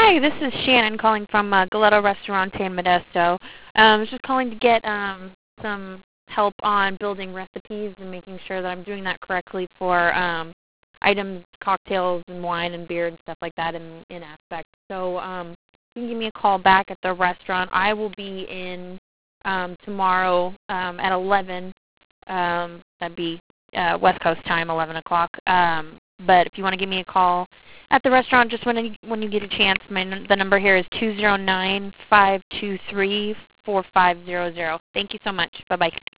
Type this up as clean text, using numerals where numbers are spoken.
Hi, this is Shannon calling from Galetto Restaurante in Modesto. I was just calling to get some help on building recipes and making sure that I'm doing that correctly for items, cocktails, and wine and beer and stuff like that in aspect. So you can give me a call back at the restaurant. I will be in tomorrow at 11. That'd be West Coast time, 11 o'clock. But if you want to give me a call at the restaurant just when you get a chance, the number here is 209-523-4500. Thank you so much. Bye-bye.